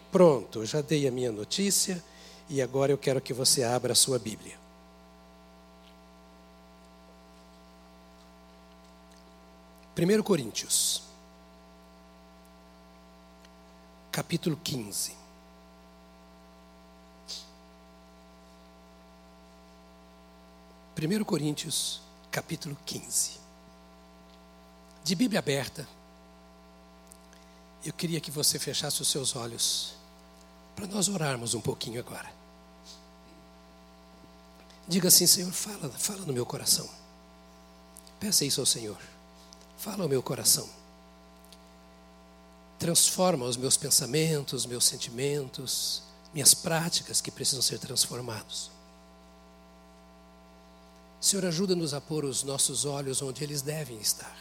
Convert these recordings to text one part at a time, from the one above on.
Pronto, já dei a minha notícia e agora eu quero que você abra a sua Bíblia. Primeiro Coríntios, capítulo 15. Primeiro Coríntios, capítulo 15. De Bíblia aberta, eu queria que você fechasse os seus olhos para nós orarmos um pouquinho agora. Diga assim: Senhor, fala no meu coração. Peça isso ao Senhor. Fala ao meu coração. Transforma os meus pensamentos, meus sentimentos, minhas práticas que precisam ser transformados. Senhor, ajuda-nos a pôr os nossos olhos onde eles devem estar.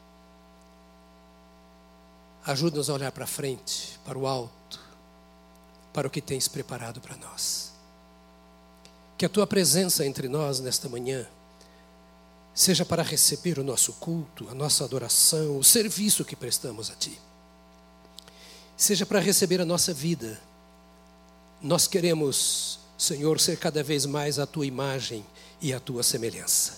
Ajuda-nos a olhar para frente, para o alto, para o que tens preparado para nós. Que a tua presença entre nós nesta manhã seja para receber o nosso culto, a nossa adoração, o serviço que prestamos a ti. Seja para receber a nossa vida. Nós queremos, Senhor, ser cada vez mais a tua imagem e a tua semelhança.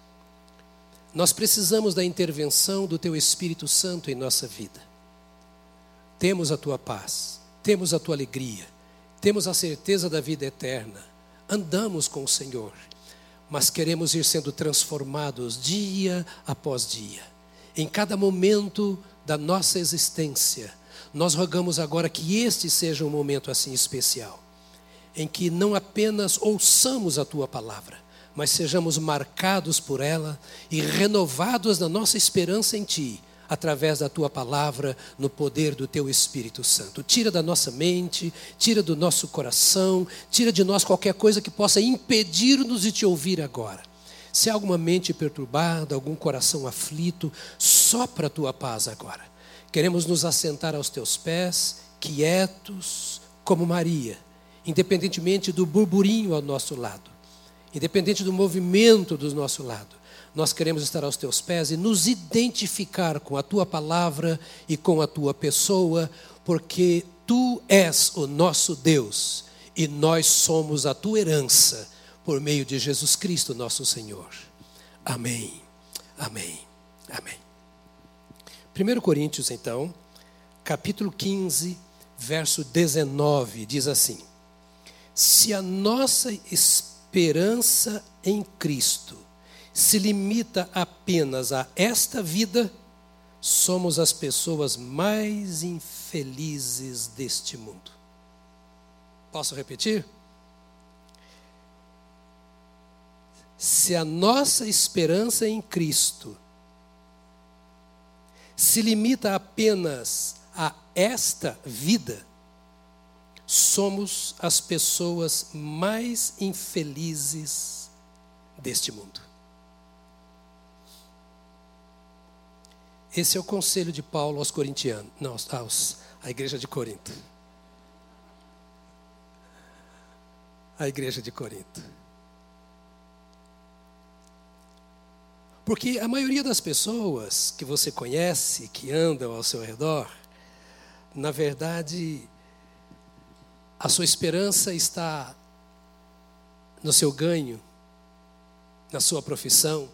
Nós precisamos da intervenção do teu Espírito Santo em nossa vida. Temos a tua paz, temos a tua alegria, temos a certeza da vida eterna. Andamos com o Senhor, mas queremos ir sendo transformados dia após dia. Em cada momento da nossa existência, nós rogamos agora que este seja um momento assim especial, em que não apenas ouçamos a tua palavra, mas sejamos marcados por ela e renovados na nossa esperança em ti, através da tua palavra, no poder do teu Espírito Santo. Tira da nossa mente, tira do nosso coração, tira de nós qualquer coisa que possa impedir-nos de te ouvir agora. Se há alguma mente perturbada, algum coração aflito, sopra a tua paz agora. Queremos nos assentar aos teus pés, quietos como Maria, independentemente do burburinho ao nosso lado, independente do movimento do nosso lado. Nós queremos estar aos teus pés e nos identificar com a tua palavra e com a tua pessoa, porque tu és o nosso Deus e nós somos a tua herança por meio de Jesus Cristo, nosso Senhor. Amém, amém, amém. 1 Coríntios, então, capítulo 15, verso 19, diz assim: se a nossa esperança em Cristo se limita apenas a esta vida, somos as pessoas mais infelizes deste mundo. Posso repetir? Se a nossa esperança em Cristo se limita apenas a esta vida, somos as pessoas mais infelizes deste mundo. Esse é o conselho de Paulo aos corintianos, não, à igreja de Corinto. A igreja de Corinto. Porque a maioria das pessoas que você conhece, que andam ao seu redor, na verdade, a sua esperança está no seu ganho, na sua profissão,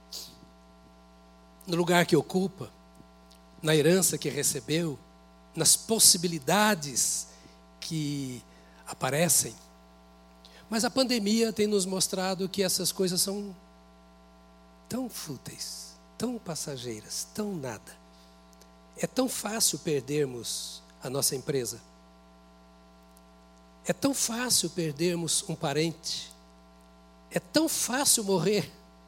no lugar que ocupa, na herança que recebeu, nas possibilidades que aparecem. Mas a pandemia tem nos mostrado que essas coisas são tão fúteis, tão passageiras, tão nada. É tão fácil perdermos a nossa empresa. É tão fácil perdermos um parente. É tão fácil morrer.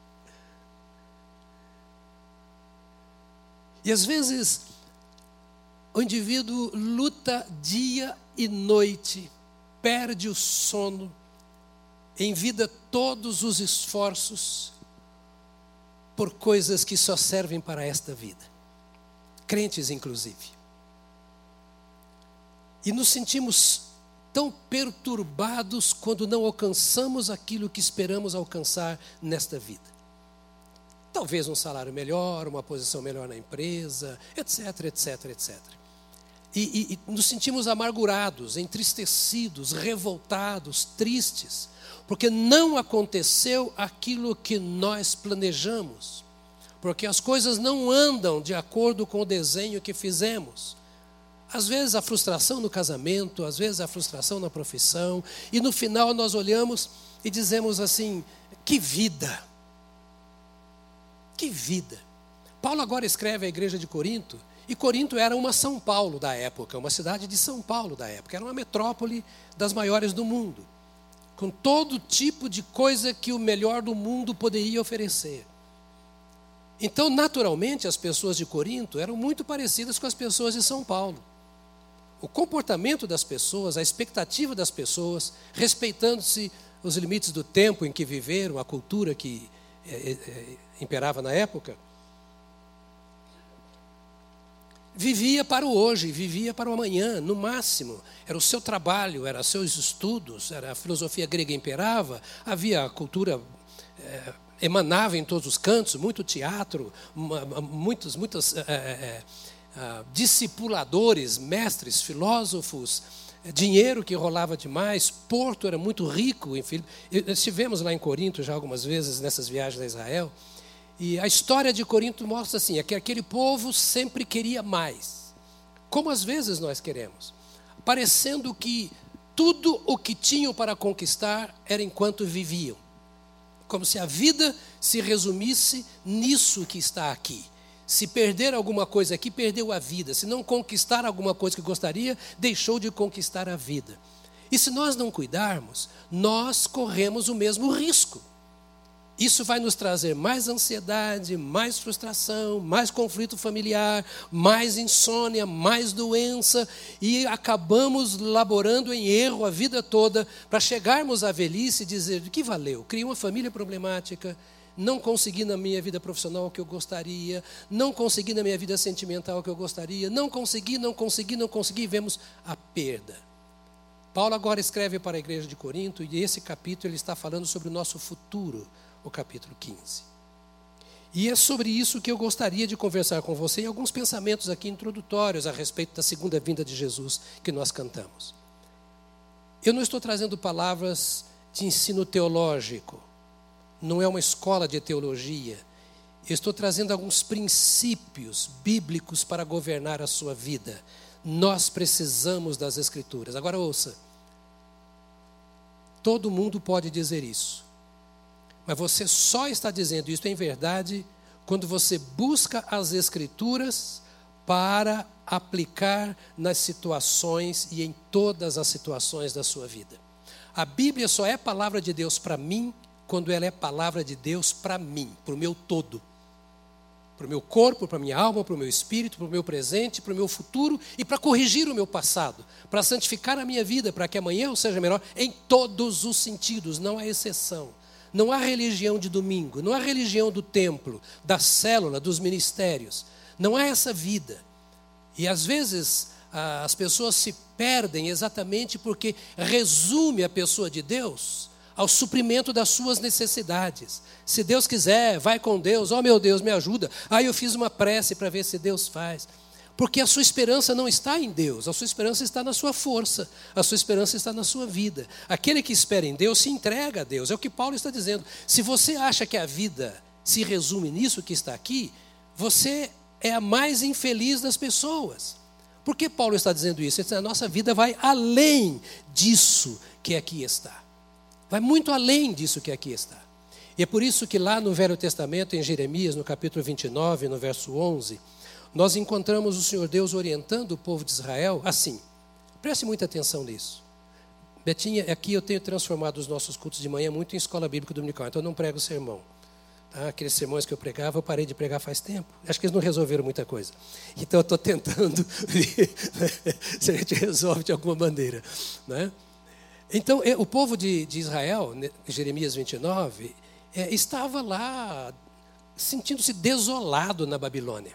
E às vezes o indivíduo luta dia e noite, perde o sono, envida todos os esforços por coisas que só servem para esta vida. Crentes, inclusive. E nos sentimos tão perturbados quando não alcançamos aquilo que esperamos alcançar nesta vida. Talvez um salário melhor, uma posição melhor na empresa, etc, etc, etc. e nos sentimos amargurados, entristecidos, revoltados, tristes, porque não aconteceu aquilo que nós planejamos, porque as coisas não andam de acordo com o desenho que fizemos. Às vezes a frustração no casamento, às vezes a frustração na profissão, e no final nós olhamos e dizemos assim: que vida! Que vida! Paulo agora escreve à igreja de Corinto, e Corinto era uma São Paulo da época, uma cidade de São Paulo da época, era uma metrópole das maiores do mundo, com todo tipo de coisa que o melhor do mundo poderia oferecer. Então, naturalmente, as pessoas de Corinto eram muito parecidas com as pessoas de São Paulo. O comportamento das pessoas, a expectativa das pessoas, respeitando-se os limites do tempo em que viveram, a cultura que imperava na época, vivia para o hoje, vivia para o amanhã, no máximo. Era o seu trabalho, eram seus estudos, era a filosofia grega imperava, havia a cultura, emanava em todos os cantos, muito teatro, muitos discipuladores, mestres, filósofos, dinheiro que rolava demais, Porto era muito rico. Enfim, estivemos lá em Corinto já algumas vezes nessas viagens a Israel, e a história de Corinto mostra assim, é que aquele povo sempre queria mais, como às vezes nós queremos, parecendo que tudo o que tinham para conquistar era enquanto viviam, como se a vida se resumisse nisso que está aqui. Se perder alguma coisa aqui, perdeu a vida. Se não conquistar alguma coisa que gostaria, deixou de conquistar a vida. E se nós não cuidarmos, nós corremos o mesmo risco. Isso vai nos trazer mais ansiedade, mais frustração, mais conflito familiar, mais insônia, mais doença, e acabamos laborando em erro a vida toda para chegarmos à velhice e dizer: de que valeu? Criei uma família problemática, não consegui na minha vida profissional o que eu gostaria, não consegui na minha vida sentimental o que eu gostaria, não consegui, e vemos a perda. Paulo agora escreve para a igreja de Corinto, e esse capítulo ele está falando sobre o nosso futuro, o capítulo 15. E é sobre isso que eu gostaria de conversar com você, e alguns pensamentos aqui introdutórios a respeito da segunda vinda de Jesus que nós cantamos. Eu não estou trazendo palavras de ensino teológico, não é uma escola de teologia. Eu estou trazendo alguns princípios bíblicos para governar a sua vida. Nós precisamos das Escrituras. Agora ouça, todo mundo pode dizer isso, mas você só está dizendo isso em verdade quando você busca as Escrituras para aplicar nas situações e em todas as situações da sua vida. A Bíblia só é palavra de Deus para mim quando ela é palavra de Deus para mim, para o meu todo. Para o meu corpo, para a minha alma, para o meu espírito, para o meu presente, para o meu futuro e para corrigir o meu passado, para santificar a minha vida, para que amanhã eu seja melhor em todos os sentidos, não há exceção. Não há religião de domingo, não há religião do templo, da célula, dos ministérios. Não há essa vida. E às vezes as pessoas se perdem exatamente porque resume a pessoa de Deus ao suprimento das suas necessidades. Se Deus quiser, vai com Deus. Oh meu Deus, me ajuda. Aí eu fiz uma prece para ver se Deus faz. Porque a sua esperança não está em Deus, a sua esperança está na sua força, a sua esperança está na sua vida. Aquele que espera em Deus se entrega a Deus, é o que Paulo está dizendo. Se você acha que a vida se resume nisso que está aqui, você é a mais infeliz das pessoas. Por que Paulo está dizendo isso? Ele diz, a nossa vida vai além disso que aqui está. Vai muito além disso que aqui está. E é por isso que lá no Velho Testamento, em Jeremias, no capítulo 29, no verso 11... nós encontramos o Senhor Deus orientando o povo de Israel assim. Preste muita atenção nisso. Betinha, aqui eu tenho transformado os nossos cultos de manhã muito em escola bíblica dominical, então eu não prego sermão. Tá? Aqueles sermões que eu pregava, eu parei de pregar faz tempo. Acho que eles não resolveram muita coisa. Então eu estou tentando ver se a gente resolve de alguma maneira. Né? Então o povo de Israel, em Jeremias 29, estava lá sentindo-se desolado na Babilônia.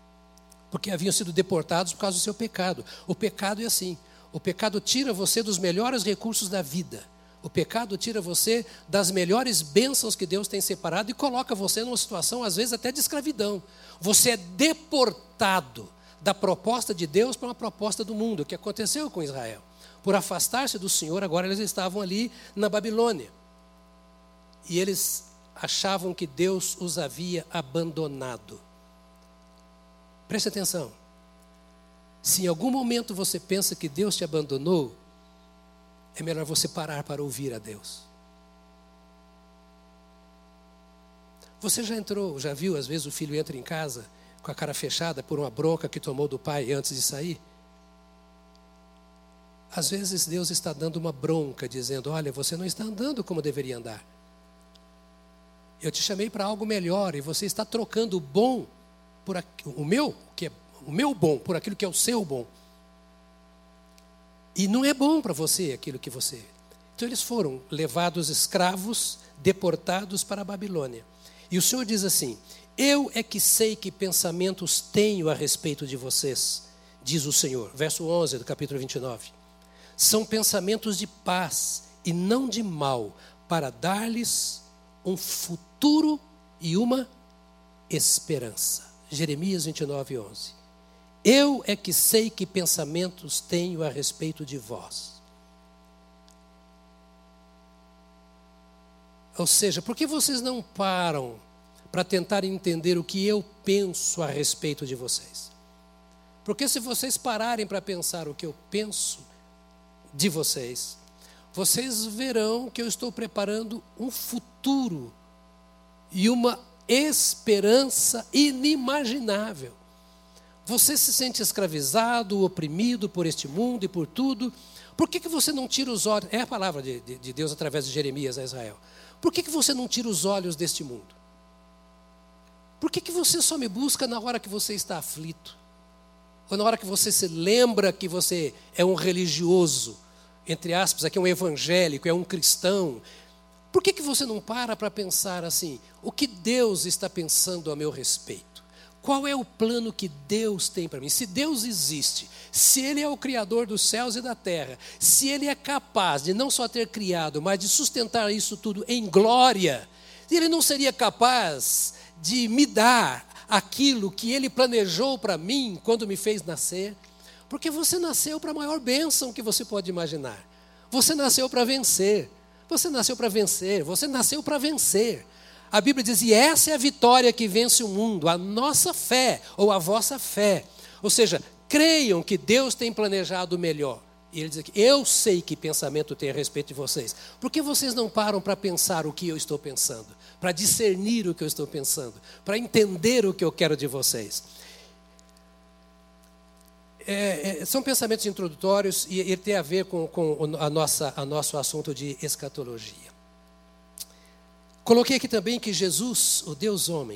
Porque haviam sido deportados por causa do seu pecado. O pecado é assim. O pecado tira você dos melhores recursos da vida. O pecado tira você das melhores bênçãos que Deus tem separado e coloca você numa situação, às vezes, até de escravidão. Você é deportado da proposta de Deus para uma proposta do mundo, o que aconteceu com Israel. Por afastar-se do Senhor, agora eles estavam ali na Babilônia. E eles achavam que Deus os havia abandonado. Preste atenção. Se em algum momento você pensa que Deus te abandonou, é melhor você parar para ouvir a Deus. Você já viu, às vezes o filho entra em casa com a cara fechada por uma bronca que tomou do pai antes de sair? Às vezes Deus está dando uma bronca, dizendo, olha, você não está andando como deveria andar. Eu te chamei para algo melhor e você está trocando o bom por o meu bom por aquilo que é o seu bom. E não é bom para você aquilo que você... Então eles foram levados escravos, deportados para a Babilônia. E o Senhor diz assim, eu é que sei que pensamentos tenho a respeito de vocês, diz o Senhor. Verso 11 do capítulo 29. São pensamentos de paz e não de mal, para dar-lhes um futuro e uma esperança. Jeremias 29, 11. Eu é que sei que pensamentos tenho a respeito de vós. Ou seja, por que vocês não param para tentar entender o que eu penso a respeito de vocês? Porque se vocês pararem para pensar o que eu penso de vocês, vocês verão que eu estou preparando um futuro e uma esperança inimaginável. Você se sente escravizado, oprimido por este mundo e por tudo. Por que você não tira os olhos? É a palavra de Deus através de Jeremias a Israel. Por que você não tira os olhos deste mundo? Por que você só me busca na hora que você está aflito? Ou na hora que você se lembra que você é um religioso, entre aspas, aqui é um evangélico, é um cristão? Por que você não para pensar assim, o que Deus está pensando a meu respeito? Qual é o plano que Deus tem para mim? Se Deus existe, se Ele é o Criador dos céus e da terra, se Ele é capaz de não só ter criado, mas de sustentar isso tudo em glória, Ele não seria capaz de me dar aquilo que Ele planejou para mim quando me fez nascer? Porque você nasceu para a maior bênção que você pode imaginar. Você nasceu para vencer. Você nasceu para vencer. Você nasceu para vencer. A Bíblia diz, e essa é a vitória que vence o mundo, a nossa fé, ou a vossa fé. Ou seja, creiam que Deus tem planejado o melhor. E ele diz aqui, eu sei que pensamento tem a respeito de vocês. Por que vocês não param para pensar o que eu estou pensando? Para discernir o que eu estou pensando? Para entender o que eu quero de vocês? São pensamentos introdutórios e ele tem a ver com nosso assunto de escatologia. Coloquei aqui também que Jesus, o Deus homem,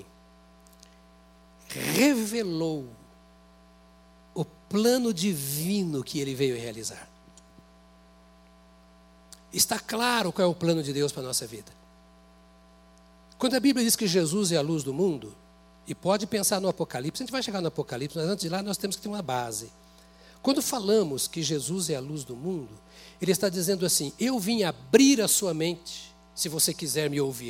revelou o plano divino que ele veio realizar. Está claro qual é o plano de Deus para a nossa vida. Quando a Bíblia diz que Jesus é a luz do mundo, e pode pensar no Apocalipse, a gente vai chegar no Apocalipse, mas antes de lá nós temos que ter uma base. Quando falamos que Jesus é a luz do mundo, ele está dizendo assim, eu vim abrir a sua mente, se você quiser me ouvir.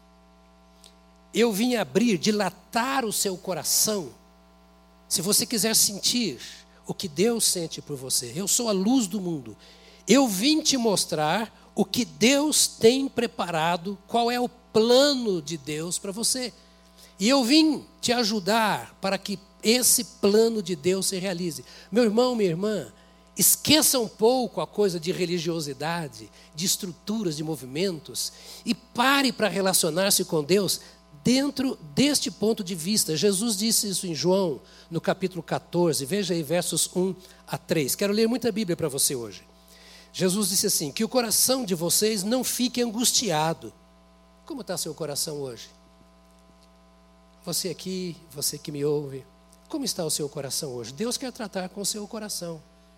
Eu vim abrir, dilatar o seu coração, se você quiser sentir o que Deus sente por você. Eu sou a luz do mundo. Eu vim te mostrar o que Deus tem preparado, qual é o plano de Deus para você. E eu vim te ajudar para que esse plano de Deus se realize. Meu irmão, minha irmã, esqueça um pouco a coisa de religiosidade, de estruturas, de movimentos, e pare para relacionar-se com Deus dentro deste ponto de vista. Jesus disse isso em João, no capítulo 14, veja aí versos 1 a 3. Quero ler muita Bíblia para você hoje. Jesus disse assim, que o coração de vocês não fique angustiado. Como está seu coração hoje? Você aqui, você que me ouve, como está o seu coração hoje? Deus quer tratar com o seu coração.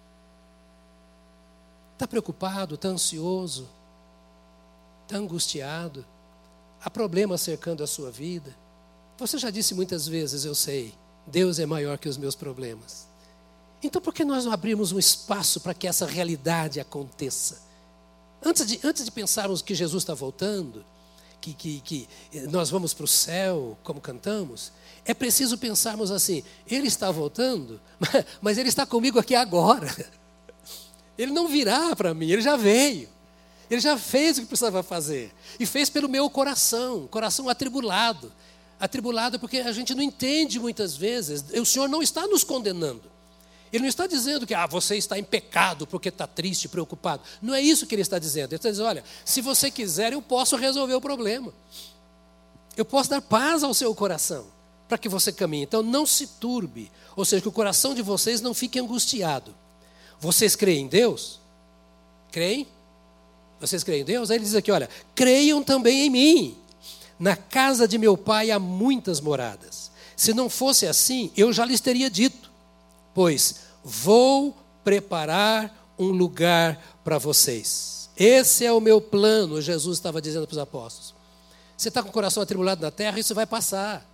Está preocupado, está ansioso, está angustiado? Há problemas cercando a sua vida? Você já disse muitas vezes, eu sei, Deus é maior que os meus problemas. Então por que nós não abrimos um espaço para que essa realidade aconteça? Antes de pensarmos que Jesus está voltando, que nós vamos para o céu, como cantamos, é preciso pensarmos assim, ele está voltando, mas ele está comigo aqui agora. Ele não virá para mim, ele já veio. Ele já fez o que precisava fazer. E fez pelo meu coração atribulado. Atribulado porque a gente não entende muitas vezes. O Senhor não está nos condenando. Ele não está dizendo que você está em pecado porque está triste, preocupado. Não é isso que ele está dizendo. Ele está dizendo, olha, se você quiser, eu posso resolver o problema. Eu posso dar paz ao seu coração para que você caminhe. Então não se turbe. Ou seja, que o coração de vocês não fique angustiado. Vocês creem em Deus? Creem? Vocês creem em Deus? Aí ele diz aqui, olha, creiam também em mim. Na casa de meu pai há muitas moradas. Se não fosse assim, eu já lhes teria dito. Pois vou preparar um lugar para vocês. Esse é o meu plano, Jesus estava dizendo para os apóstolos. Você está com o coração atribulado na terra, isso vai passar.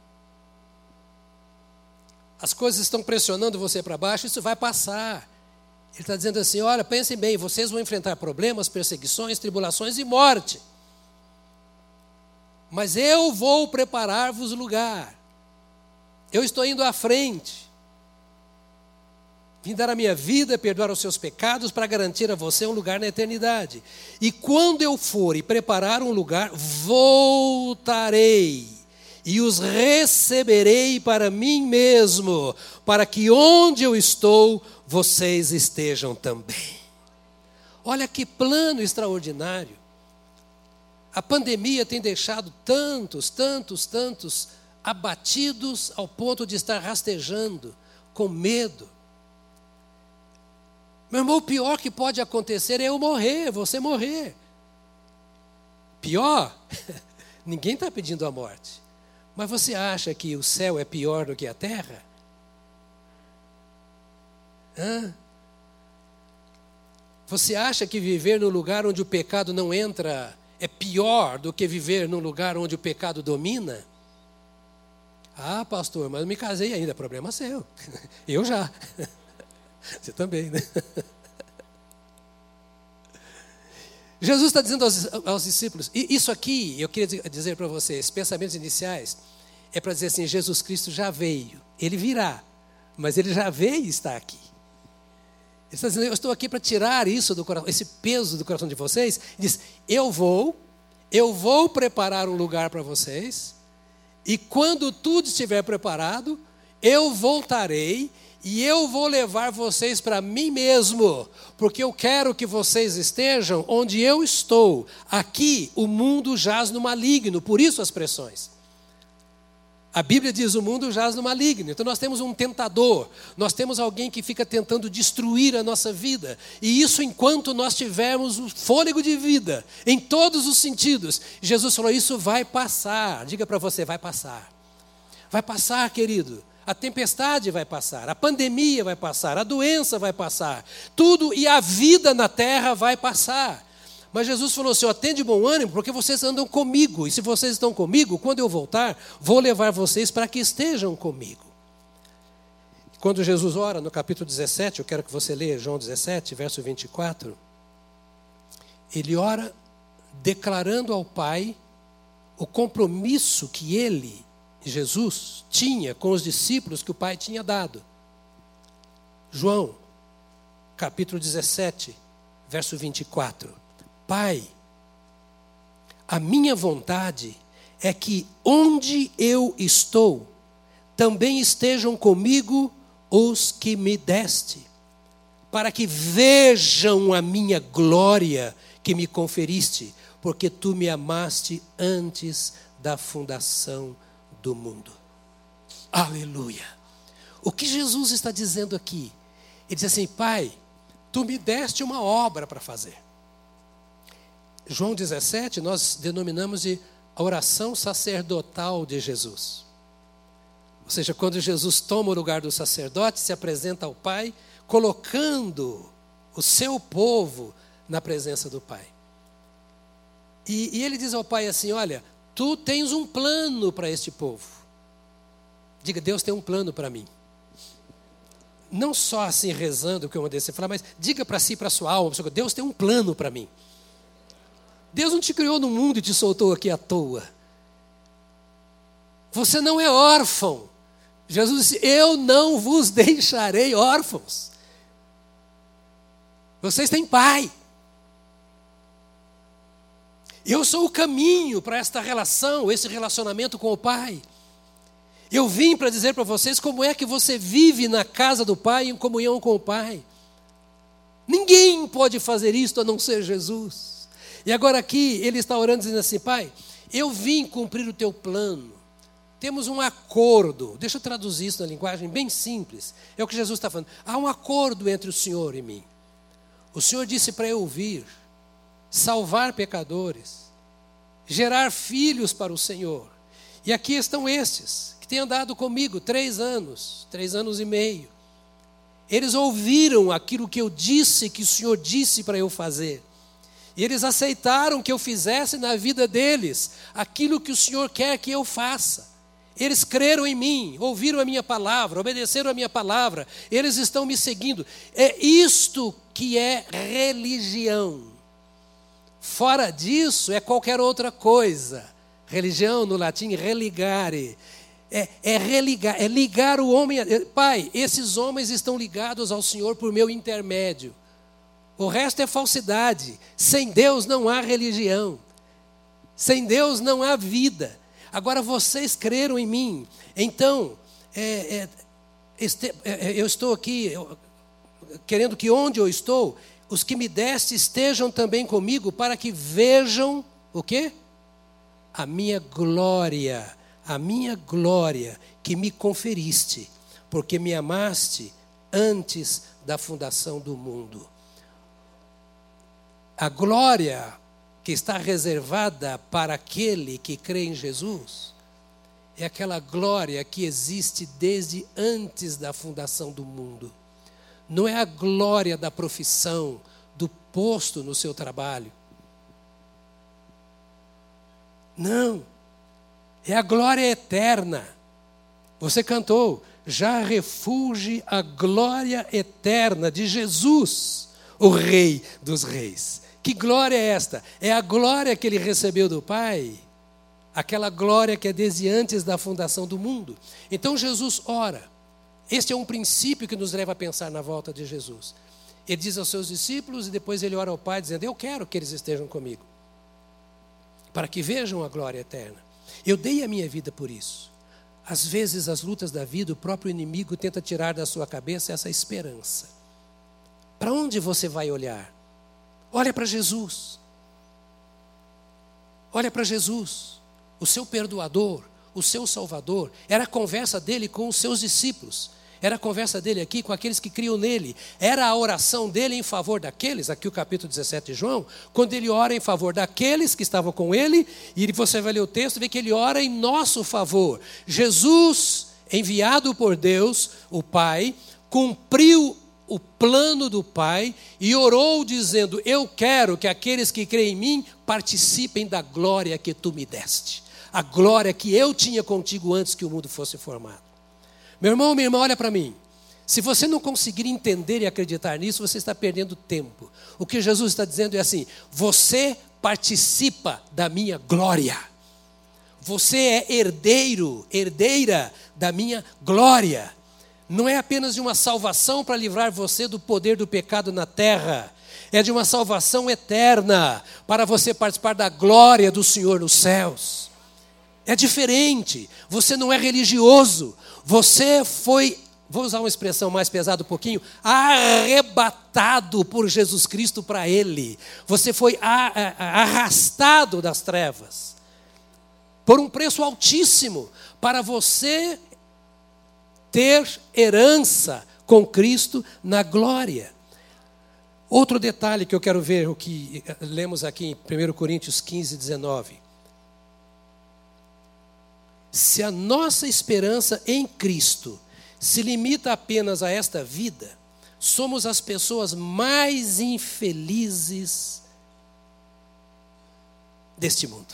As coisas estão pressionando você para baixo, isso vai passar. Ele está dizendo assim, olha, pensem bem, vocês vão enfrentar problemas, perseguições, tribulações e morte. Mas eu vou preparar-vos lugar. Eu estou indo à frente. Vim dar a minha vida, perdoar os seus pecados, para garantir a você um lugar na eternidade. E quando eu for e preparar um lugar, voltarei e os receberei para mim mesmo, para que onde eu estou, vocês estejam também. Olha que plano extraordinário. A pandemia tem deixado tantos abatidos ao ponto de estar rastejando, com medo. Meu irmão, o pior que pode acontecer é eu morrer, você morrer. Pior? Ninguém está pedindo a morte. Mas você acha que o céu é pior do que a terra? Você acha que viver no lugar onde o pecado não entra é pior do que viver num lugar onde o pecado domina? Ah, pastor, mas eu me casei ainda, problema seu. Eu já. Você também, né? Jesus está dizendo aos discípulos, e isso aqui, eu queria dizer para vocês, pensamentos iniciais, é para dizer assim, Jesus Cristo já veio, Ele virá, mas Ele já veio e está aqui. Ele está dizendo, eu estou aqui para tirar isso do coração, esse peso do coração de vocês. Ele diz, eu vou preparar um lugar para vocês, e quando tudo estiver preparado, eu voltarei, e eu vou levar vocês para mim mesmo, porque eu quero que vocês estejam onde eu estou. Aqui o mundo jaz no maligno, por isso as pressões. A Bíblia diz o mundo jaz no maligno. Então nós temos um tentador, nós temos alguém que fica tentando destruir a nossa vida. E isso enquanto nós tivermos o fôlego de vida, em todos os sentidos. Jesus falou, isso vai passar. Diga para você, vai passar. Vai passar, querido. A tempestade vai passar, a pandemia vai passar, a doença vai passar, tudo e a vida na terra vai passar. Mas Jesus falou assim, tende bom ânimo, porque vocês andam comigo, e se vocês estão comigo, quando eu voltar, vou levar vocês para que estejam comigo. Quando Jesus ora no capítulo 17, eu quero que você leia João 17, verso 24, ele ora declarando ao Pai o compromisso que ele, Jesus, tinha com os discípulos que o Pai tinha dado. João, capítulo 17, verso 24. Pai, a minha vontade é que onde eu estou, também estejam comigo os que me deste, para que vejam a minha glória que me conferiste, porque tu me amaste antes da fundação do mundo. Aleluia. O que Jesus está dizendo aqui? Ele diz assim, Pai, tu me deste uma obra para fazer. João 17, nós denominamos de a oração sacerdotal de Jesus. Ou seja, quando Jesus toma o lugar do sacerdote, se apresenta ao Pai, colocando o seu povo na presença do Pai. E ele diz ao Pai assim, olha, tu tens um plano para este povo. Diga, Deus tem um plano para mim. Não só assim rezando, que eu mandei você falar, mas diga para si, para a sua alma, Deus tem um plano para mim. Deus não te criou no mundo e te soltou aqui à toa. Você não é órfão. Jesus disse: eu não vos deixarei órfãos. Vocês têm pai. Eu sou o caminho para esta relação, esse relacionamento com o Pai. Eu vim para dizer para vocês como é que você vive na casa do Pai, em comunhão com o Pai. Ninguém pode fazer isto a não ser Jesus. E agora aqui ele está orando dizendo assim: Pai, eu vim cumprir o teu plano. Temos um acordo. Deixa eu traduzir isso na linguagem bem simples. É o que Jesus está falando. Há um acordo entre o Senhor e mim. O Senhor disse para eu vir, salvar pecadores, gerar filhos para o Senhor. E aqui estão estes, que têm andado comigo 3 anos e meio. Eles ouviram aquilo que eu disse, que o Senhor disse para eu fazer. E eles aceitaram que eu fizesse na vida deles aquilo que o Senhor quer que eu faça. Eles creram em mim, ouviram a minha palavra, obedeceram a minha palavra. Eles estão me seguindo. É isto que é religião. Fora disso é qualquer outra coisa. Religião no latim, religare. É religar, é ligar o homem. Pai, esses homens estão ligados ao Senhor por meu intermédio. O resto é falsidade. Sem Deus não há religião. Sem Deus não há vida. Agora vocês creram em mim. Então, eu estou aqui querendo que onde eu estou, os que me deste estejam também comigo, para que vejam o quê? A minha glória que me conferiste, porque me amaste antes da fundação do mundo. A glória que está reservada para aquele que crê em Jesus é aquela glória que existe desde antes da fundação do mundo. Não é a glória da profissão, do posto no seu trabalho. Não. É a glória eterna. Você cantou: já refulge a glória eterna de Jesus, o Rei dos Reis. Que glória é esta? É a glória que ele recebeu do Pai, aquela glória que é desde antes da fundação do mundo. Então Jesus ora. Este é um princípio que nos leva a pensar na volta de Jesus. Ele diz aos seus discípulos e depois ele ora ao Pai dizendo: eu quero que eles estejam comigo, para que vejam a glória eterna. Eu dei a minha vida por isso. Às vezes as lutas da vida, o próprio inimigo tenta tirar da sua cabeça essa esperança. Para onde você vai olhar? Olha para Jesus. Olha para Jesus, o seu perdoador, o seu salvador. Era a conversa dele com os seus discípulos. Era a conversa dele aqui com aqueles que criam nele. Era a oração dele em favor daqueles, aqui o capítulo 17 de João, quando ele ora em favor daqueles que estavam com ele, e você vai ler o texto e vê que ele ora em nosso favor. Jesus, enviado por Deus, o Pai, cumpriu o plano do Pai e orou dizendo: eu quero que aqueles que creem em mim participem da glória que tu me deste. A glória que eu tinha contigo antes que o mundo fosse formado. Meu irmão, minha irmã, olha para mim. Se você não conseguir entender e acreditar nisso, você está perdendo tempo. O que Jesus está dizendo é assim: você participa da minha glória. Você é herdeira da minha glória. Não é apenas de uma salvação para livrar você do poder do pecado na terra. É de uma salvação eterna, para você participar da glória do Senhor nos céus. É diferente. Você não é religioso. Você foi, vou usar uma expressão mais pesada um pouquinho, arrebatado por Jesus Cristo para Ele. Você foi arrastado das trevas por um preço altíssimo, para você ter herança com Cristo na glória. Outro detalhe que eu quero ver, o que lemos aqui em 1 Coríntios 15, 19. Se a nossa esperança em Cristo se limita apenas a esta vida, somos as pessoas mais infelizes deste mundo.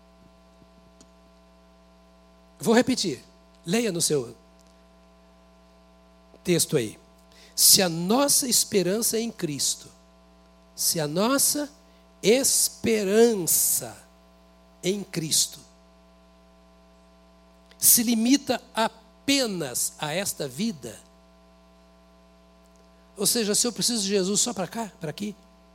Vou repetir, leia no seu texto aí. Se a nossa esperança em Cristo, se a nossa esperança em Cristo se limita apenas a esta vida, ou seja, se eu preciso de Jesus só para cá, para aqui,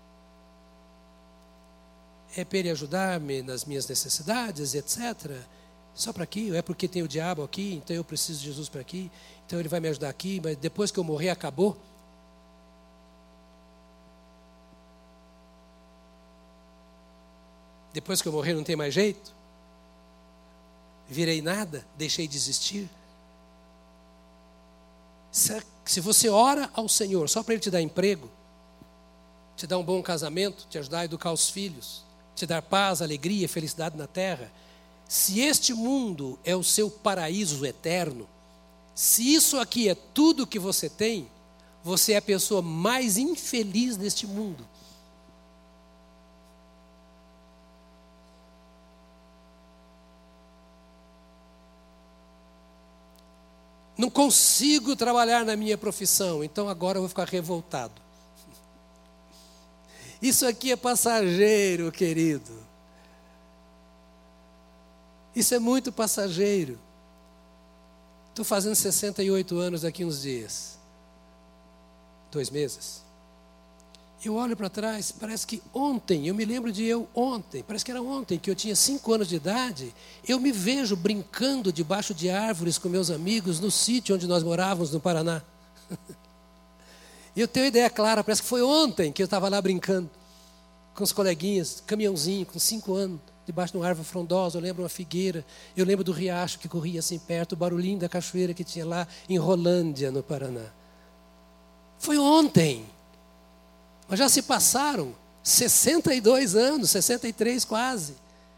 é para Ele ajudar-me nas minhas necessidades, etc., só para aqui, ou é porque tem o diabo aqui, então eu preciso de Jesus para aqui, então Ele vai me ajudar aqui, mas depois que eu morrer acabou? Depois que eu morrer não tem mais jeito? Virei nada? Deixei de existir? Se você ora ao Senhor só para Ele te dar emprego, te dar um bom casamento, te ajudar a educar os filhos, te dar paz, alegria, felicidade na terra, se este mundo é o seu paraíso eterno, se isso aqui é tudo que você tem, você é a pessoa mais infeliz deste mundo. Não consigo trabalhar na minha profissão, então agora eu vou ficar revoltado. Isso aqui é passageiro, querido. Isso é muito passageiro. Estou fazendo 68 anos daqui uns dias. 2 meses. Eu olho para trás, parece que ontem, eu me lembro de ontem, parece que era ontem, que eu tinha 5 anos de idade, eu me vejo brincando debaixo de árvores com meus amigos no sítio onde nós morávamos, no Paraná. E eu tenho ideia clara, parece que foi ontem que eu estava lá brincando com os coleguinhas, caminhãozinho, com 5 anos, debaixo de uma árvore frondosa. Eu lembro uma figueira, eu lembro do riacho que corria assim perto, o barulhinho da cachoeira que tinha lá em Rolândia, no Paraná. Foi ontem. Mas já se passaram 62 anos, 63 quase.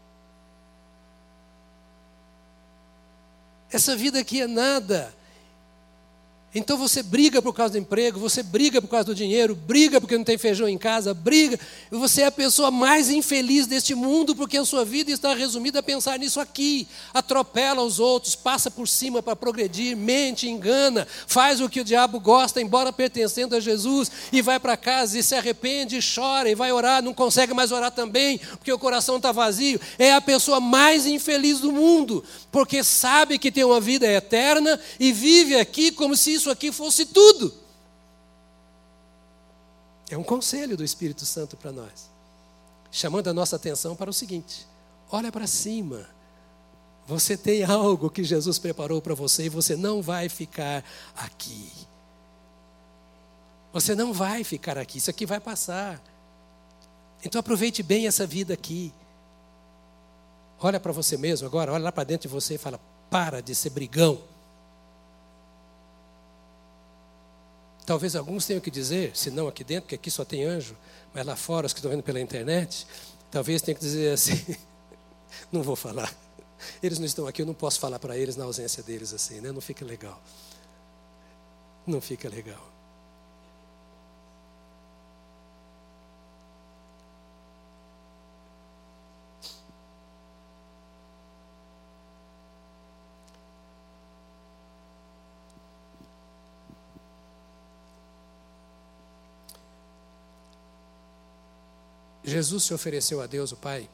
Essa vida aqui é nada. Então você briga por causa do emprego, você briga por causa do dinheiro, briga porque não tem feijão em casa, briga. E você é a pessoa mais infeliz deste mundo porque a sua vida está resumida a pensar nisso aqui. Atropela os outros, passa por cima para progredir, mente, engana, faz o que o diabo gosta, embora pertencendo a Jesus, e vai para casa e se arrepende, e chora, e vai orar, não consegue mais orar também, porque o coração está vazio. É a pessoa mais infeliz do mundo, porque sabe que tem uma vida eterna e vive aqui como se isso aqui fosse tudo. É um conselho do Espírito Santo para nós, chamando a nossa atenção para o seguinte: olha para cima. Você tem algo que Jesus preparou para você e você não vai ficar aqui. Você não vai ficar aqui, isso aqui vai passar. Então aproveite bem essa vida aqui. Olha para você mesmo agora, olha lá para dentro de você e fala: para de ser brigão. Talvez alguns tenham que dizer, se não aqui dentro, porque aqui só tem anjo, mas lá fora, os que estão vendo pela internet, talvez tenham que dizer assim, não vou falar. Eles não estão aqui, eu não posso falar para eles na ausência deles assim, né? Não fica legal. Não fica legal. Jesus se ofereceu a Deus, o Pai,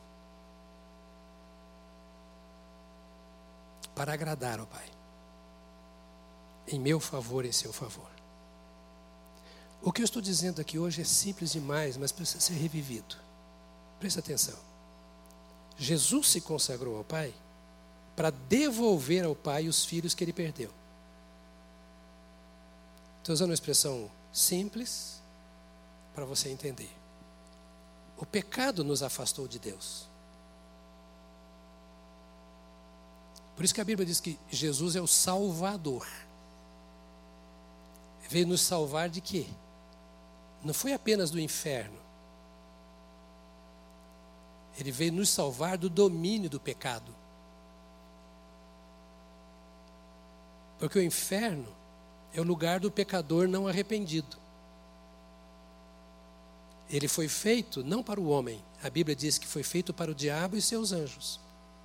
para agradar ao Pai, em meu favor, em seu favor. O que eu estou dizendo aqui hoje é simples demais, mas precisa ser revivido. Presta atenção. Jesus se consagrou ao Pai para devolver ao Pai os filhos que Ele perdeu. Estou usando uma expressão simples para você entender. O pecado nos afastou de Deus. Por isso que a Bíblia diz que Jesus é o Salvador. Veio nos salvar de quê? Não foi apenas do inferno. Ele veio nos salvar do domínio do pecado. Porque o inferno é o lugar do pecador não arrependido. Ele foi feito não para o homem. A Bíblia diz que foi feito para o diabo e seus anjos.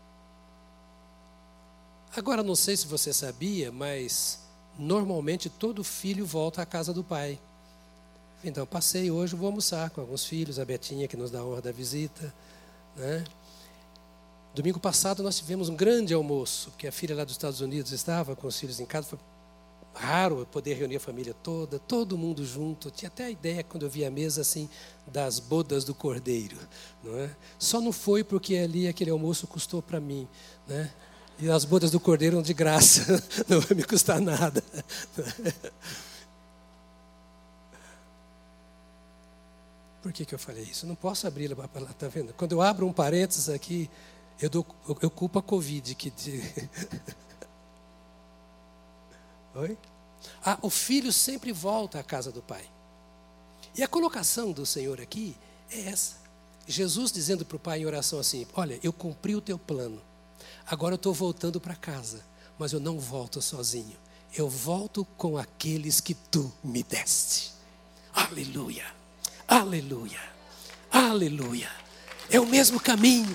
Agora, não sei se você sabia, mas normalmente todo filho volta à casa do pai. Então, passei hoje, vou almoçar com alguns filhos, a Betinha, que nos dá a honra da visita, né? Domingo passado nós tivemos um grande almoço, porque a filha lá dos Estados Unidos estava com os filhos em casa, foi raro poder reunir a família toda, todo mundo junto. Eu tinha até a ideia, quando eu vi a mesa, assim, das bodas do cordeiro, não é? Só não foi porque ali aquele almoço custou para mim, né? E as bodas do cordeiro eram de graça, não vai me custar nada. Por que eu falei isso? Não posso abrir lá, tá vendo? Quando eu abro um parênteses aqui, eu culpo a Covid. Oi? O filho sempre volta à casa do pai. E a colocação do Senhor aqui é essa. Jesus dizendo para o pai em oração assim: olha, eu cumpri o teu plano. Agora eu estou voltando para casa. Mas eu não volto sozinho. Eu volto com aqueles que tu me deste. Aleluia, aleluia, aleluia. É o mesmo caminho.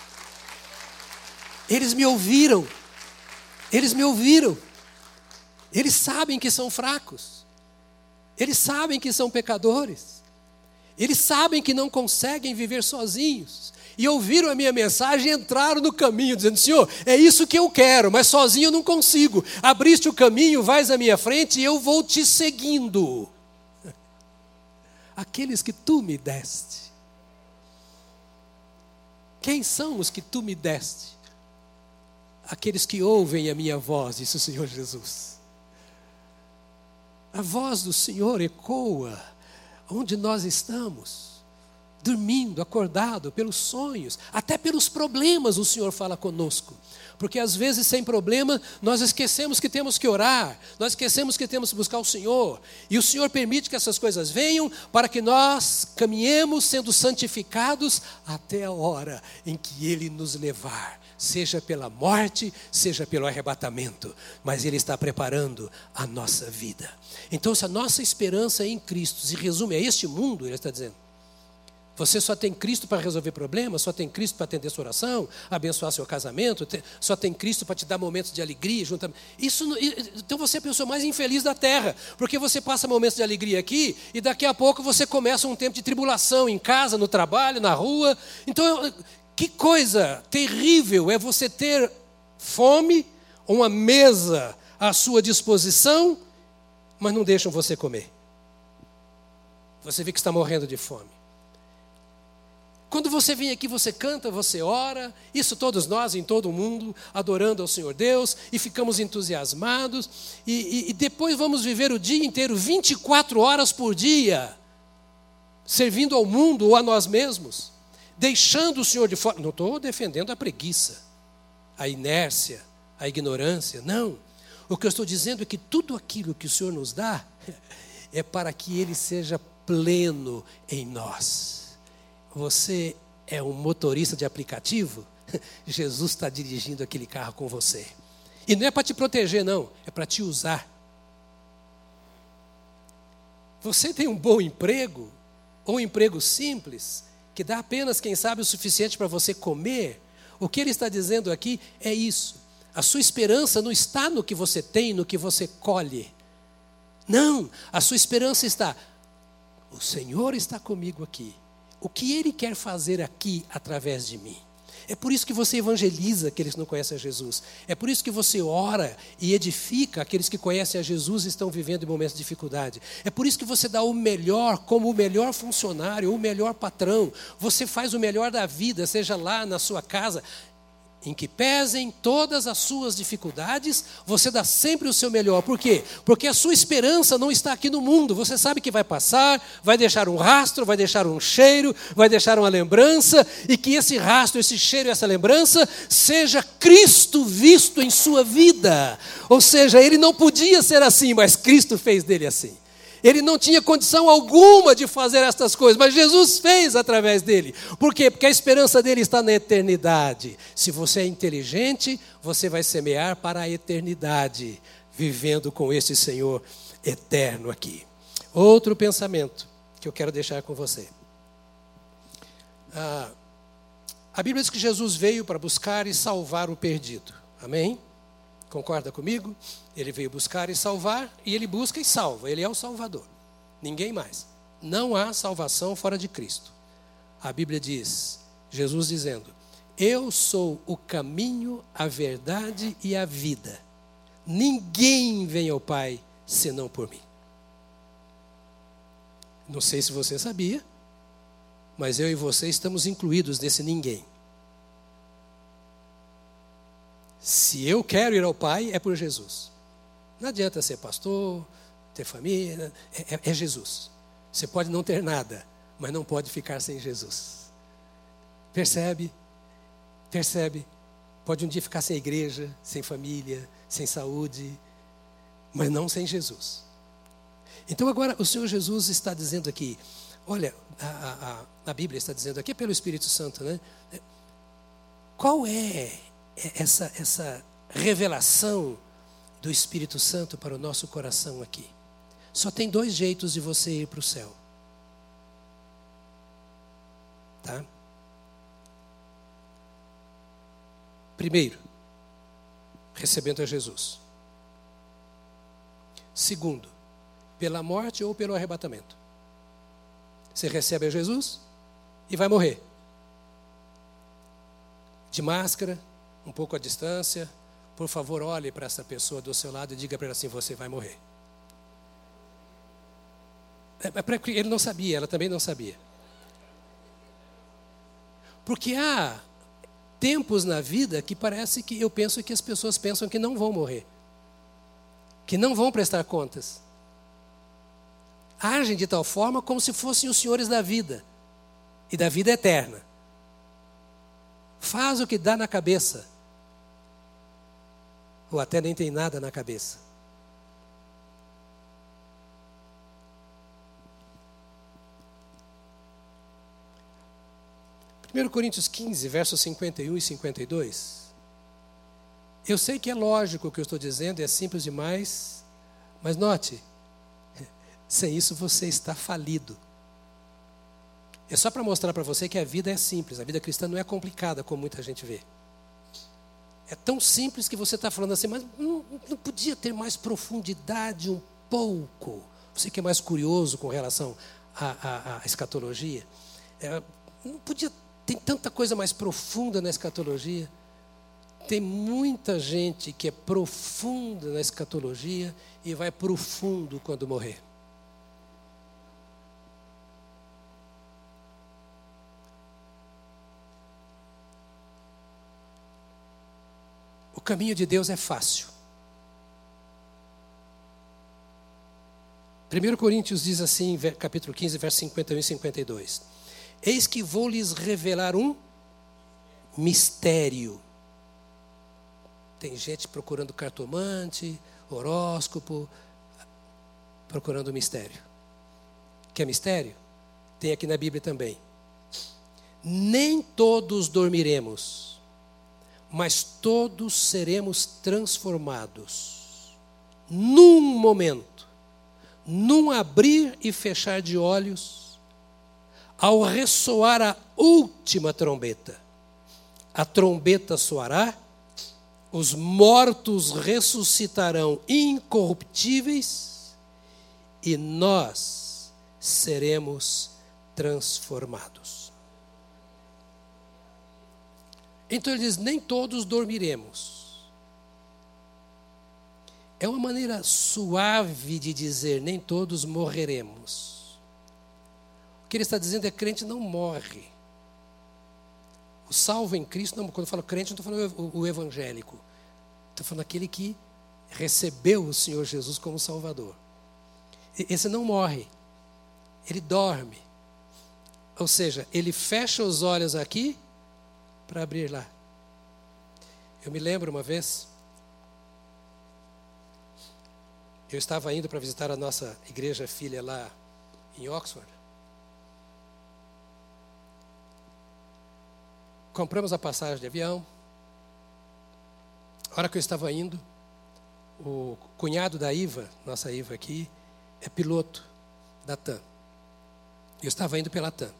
Eles me ouviram. Eles me ouviram. Eles sabem que são fracos. Eles sabem que são pecadores. Eles sabem que não conseguem viver sozinhos. E ouviram a minha mensagem e entraram no caminho, dizendo: Senhor, é isso que eu quero, mas sozinho eu não consigo. Abriste o caminho, vais à minha frente e eu vou te seguindo. Aqueles que tu me deste. Quem são os que tu me deste? Aqueles que ouvem a minha voz, disse o Senhor Jesus. A voz do Senhor ecoa onde nós estamos, dormindo, acordado, pelos sonhos, até pelos problemas o Senhor fala conosco. Porque às vezes, sem problema, nós esquecemos que temos que orar, nós esquecemos que temos que buscar o Senhor. E o Senhor permite que essas coisas venham para que nós caminhemos sendo santificados até a hora em que Ele nos levar. Seja pela morte, seja pelo arrebatamento. Mas Ele está preparando a nossa vida. Então, se a nossa esperança em Cristo se resume a este mundo, Ele está dizendo: você só tem Cristo para resolver problemas, só tem Cristo para atender sua oração, abençoar seu casamento, só tem Cristo para te dar momentos de alegria. Então você é a pessoa mais infeliz da terra, porque você passa momentos de alegria aqui e daqui a pouco você começa um tempo de tribulação em casa, no trabalho, na rua. Então, que coisa terrível é você ter fome, uma mesa à sua disposição, mas não deixam você comer. Você vê que está morrendo de fome. Quando você vem aqui, você canta, você ora, isso todos nós, em todo o mundo, adorando ao Senhor Deus, e ficamos entusiasmados, e depois vamos viver o dia inteiro, 24 horas por dia, servindo ao mundo ou a nós mesmos, deixando o Senhor de fora. Não estou defendendo a preguiça, a inércia, a ignorância, não. O que eu estou dizendo é que tudo aquilo que o Senhor nos dá, é para que Ele seja pleno em nós. Você é um motorista de aplicativo? Jesus está dirigindo aquele carro com você. E não é para te proteger, não. É para te usar. Você tem um bom emprego, ou um emprego simples, que dá apenas, quem sabe, o suficiente para você comer. O que ele está dizendo aqui é isso. A sua esperança não está no que você tem, no que você colhe. Não, a sua esperança está: o Senhor está comigo aqui. O que Ele quer fazer aqui através de mim? É por isso que você evangeliza aqueles que não conhecem a Jesus. É por isso que você ora e edifica aqueles que conhecem a Jesus e estão vivendo em momentos de dificuldade. É por isso que você dá o melhor como o melhor funcionário, o melhor patrão. Você faz o melhor da vida, seja lá na sua casa. Em que pesem todas as suas dificuldades, você dá sempre o seu melhor. Por quê? Porque a sua esperança não está aqui no mundo. Você sabe que vai passar, vai deixar um rastro, vai deixar um cheiro, vai deixar uma lembrança, e que esse rastro, esse cheiro e essa lembrança seja Cristo visto em sua vida. Ou seja, ele não podia ser assim, mas Cristo fez dele assim. Ele não tinha condição alguma de fazer estas coisas, mas Jesus fez através dele. Por quê? Porque a esperança dele está na eternidade. Se você é inteligente, você vai semear para a eternidade, vivendo com esse Senhor eterno aqui. Outro pensamento que eu quero deixar com você. A Bíblia diz que Jesus veio para buscar e salvar o perdido. Amém? Concorda comigo? Ele veio buscar e salvar, e Ele busca e salva. Ele é o Salvador. Ninguém mais. Não há salvação fora de Cristo. A Bíblia diz, Jesus dizendo, eu sou o caminho, a verdade e a vida. Ninguém vem ao Pai senão por mim. Não sei se você sabia, mas eu e você estamos incluídos nesse ninguém. Se eu quero ir ao Pai, é por Jesus. Não adianta ser pastor, ter família, é Jesus. Você pode não ter nada, mas não pode ficar sem Jesus. Percebe? Percebe? Pode um dia ficar sem igreja, sem família, sem saúde, mas não sem Jesus. Então agora o Senhor Jesus está dizendo aqui, olha, a Bíblia está dizendo aqui pelo Espírito Santo, né? Qual é essa revelação do Espírito Santo para o nosso coração aqui? Só tem 2 jeitos de você ir para o céu. Tá? Primeiro, recebendo a Jesus. Segundo, pela morte ou pelo arrebatamento. Você recebe a Jesus e vai morrer. De máscara, um pouco à distância. Por favor, olhe para essa pessoa do seu lado e diga para ela assim, você vai morrer. Ele não sabia, ela também não sabia. Porque há tempos na vida que parece que eu penso que as pessoas pensam que não vão morrer. Que não vão prestar contas. Agem de tal forma como se fossem os senhores da vida. E da vida eterna. Faz o que dá na cabeça. Ou até nem tem nada na cabeça. Primeiro Coríntios 15, versos 51 e 52. Eu sei que é lógico o que eu estou dizendo, é simples demais, mas note, sem isso você está falido. É só para mostrar para você que a vida é simples, a vida cristã não é complicada como muita gente vê. É tão simples que você está falando assim, mas não podia ter mais profundidade um pouco? Você que é mais curioso com relação à escatologia, não podia ter tanta coisa mais profunda na escatologia? Tem muita gente que é profunda na escatologia e vai profundo quando morrer. O caminho de Deus é fácil. 1 Coríntios diz assim, capítulo 15, versos 51 e 52. Eis que vou lhes revelar um mistério. Tem gente procurando cartomante, horóscopo, procurando mistério. Quer mistério? Tem aqui na Bíblia também. Nem todos dormiremos, mas todos seremos transformados. Num momento, num abrir e fechar de olhos, ao ressoar a última trombeta. A trombeta soará, os mortos ressuscitarão incorruptíveis e nós seremos transformados. Então ele diz, nem todos dormiremos. É uma maneira suave de dizer, nem todos morreremos. O que ele está dizendo é que crente não morre. O salvo em Cristo, não, quando eu falo crente, não estou falando o evangélico. Estou falando aquele que recebeu o Senhor Jesus como Salvador. Esse não morre. Ele dorme. Ou seja, ele fecha os olhos aqui para abrir lá. Eu me lembro uma vez, eu estava indo para visitar a nossa igreja filha lá em Oxford. Compramos a passagem de avião. A hora que eu estava indo, o cunhado da Iva, nossa Iva aqui, é piloto da TAM. Eu estava indo pela TAM.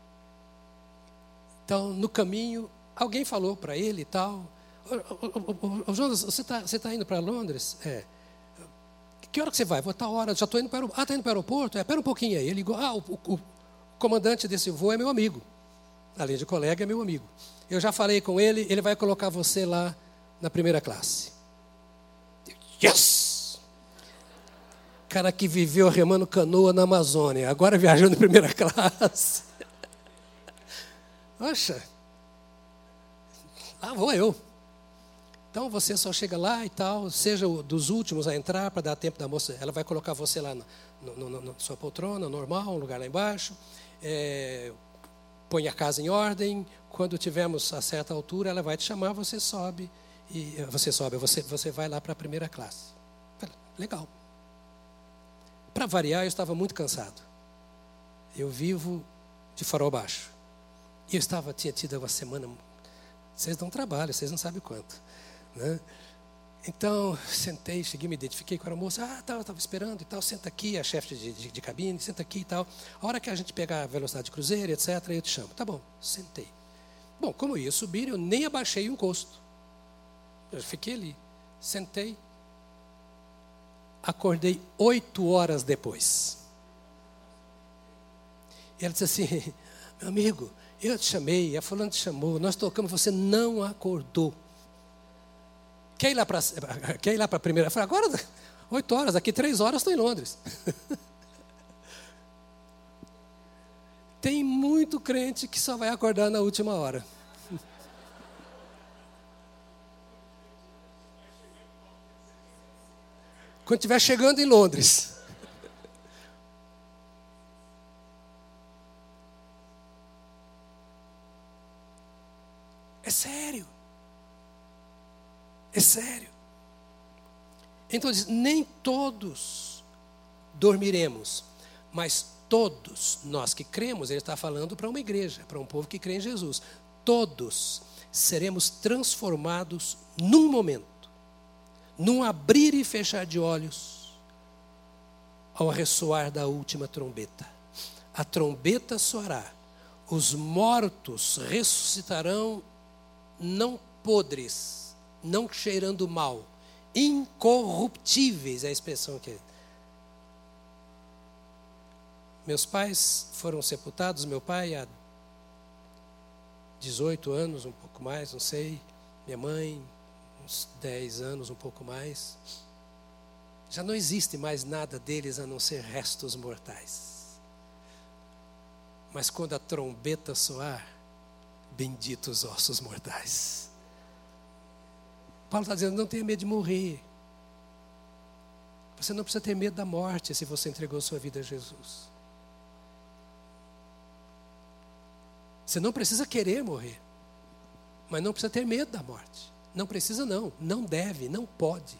Então, no caminho, alguém falou para ele e tal, Jonas, você tá indo para Londres? Que hora que você vai? Vou tal hora, já estou indo para o aeroporto. Ah, está indo para o aeroporto? Espera um pouquinho aí. Ele ligou, o comandante desse voo é meu amigo. Além de colega, é meu amigo. Eu já falei com ele, ele vai colocar você lá na primeira classe. Yes! Cara que viveu remando canoa na Amazônia, agora viajando em primeira classe. Poxa, lá vou eu. Então você só chega lá e tal, seja dos últimos a entrar para dar tempo da moça. Ela vai colocar você lá na sua poltrona, normal, um lugar lá embaixo. Põe a casa em ordem. Quando tivermos a certa altura, ela vai te chamar, você sobe. Você vai lá para a primeira classe. Legal. Para variar, eu estava muito cansado. Eu vivo de farol baixo. E eu tinha tido uma semana. Vocês dão trabalho, vocês não sabem quanto. Né? Então, sentei, cheguei, me identifiquei com a moça. Estava esperando e tal, senta aqui, a chefe de cabine, senta aqui e tal. A hora que a gente pegar a velocidade de cruzeiro, etc., eu te chamo. Tá bom, sentei. Bom, como eu ia subir, eu nem abaixei o encosto. Eu fiquei ali, sentei. Acordei 8 horas depois. E ela disse assim, meu amigo, eu te chamei, a fulana te chamou, nós tocamos, você não acordou. Quer ir lá para a primeira? Eu falei, agora 8 horas, daqui 3 horas estou em Londres. Tem muito crente que só vai acordar na última hora. Quando estiver chegando em Londres. É sério. É sério. Então diz, nem todos dormiremos, mas todos nós que cremos, ele está falando para uma igreja, para um povo que crê em Jesus, todos seremos transformados num momento, num abrir e fechar de olhos, ao ressoar da última trombeta. A trombeta soará, os mortos ressuscitarão, não podres, não cheirando mal, incorruptíveis, é a expressão que... Meus pais foram sepultados, meu pai há 18 anos, um pouco mais, não sei. Minha mãe, uns 10 anos, um pouco mais. Já não existe mais nada deles a não ser restos mortais. Mas quando a trombeta soar, benditos ossos mortais. Paulo está dizendo, não tenha medo de morrer. Você não precisa ter medo da morte se você entregou sua vida a Jesus. Você não precisa querer morrer, mas não precisa ter medo da morte. Não precisa não, não deve, não pode.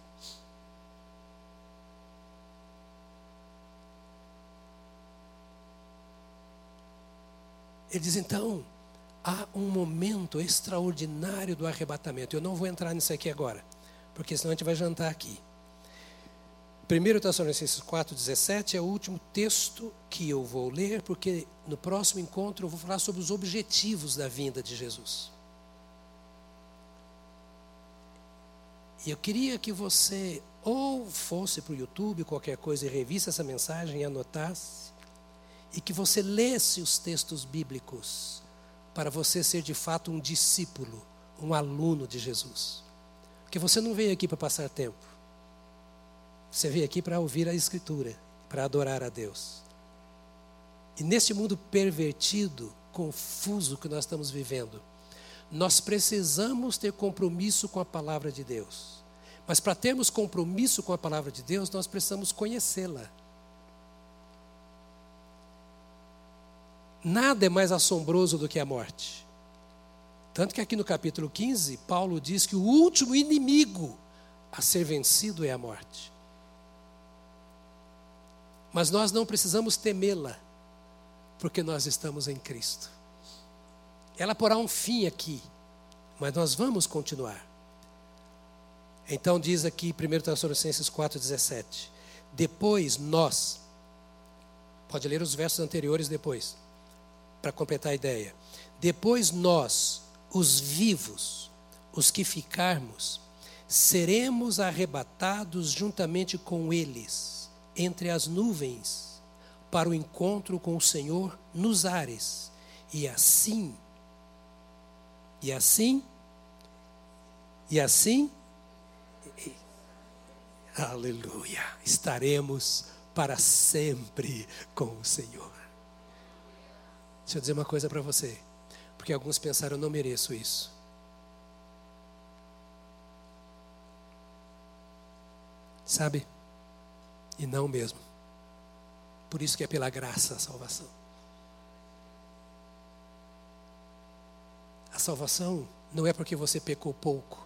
Ele diz então, há um momento extraordinário do arrebatamento. Eu não vou entrar nisso aqui agora, porque senão a gente vai jantar aqui. 1 Tessalonicenses 4,17 é o último texto que eu vou ler, porque no próximo encontro eu vou falar sobre os objetivos da vinda de Jesus. E eu queria que você ou fosse para o YouTube, qualquer coisa, e revisse essa mensagem e anotasse, e que você lesse os textos bíblicos, para você ser de fato um discípulo, um aluno de Jesus. Porque você não veio aqui para passar tempo. Você veio aqui para ouvir a Escritura, para adorar a Deus. E nesse mundo pervertido, confuso que nós estamos vivendo, nós precisamos ter compromisso com a palavra de Deus. Mas para termos compromisso com a palavra de Deus, nós precisamos conhecê-la. Nada é mais assombroso do que a morte. Tanto que aqui no capítulo 15, Paulo diz que o último inimigo a ser vencido é a morte. Mas nós não precisamos temê-la, porque nós estamos em Cristo. Ela porá um fim aqui, mas nós vamos continuar. Então diz aqui 1 Tessalonicenses 4,17. Depois nós, pode ler os versos anteriores depois, para completar a ideia. Depois nós, os vivos, os que ficarmos, seremos arrebatados juntamente com eles, entre as nuvens, para o encontro com o Senhor nos ares. E assim, aleluia, estaremos para sempre com o Senhor. Deixa eu dizer uma coisa para você, porque alguns pensaram, eu não mereço isso. Sabe? E não mesmo. Por isso que é pela graça a salvação. A salvação não é porque você pecou pouco.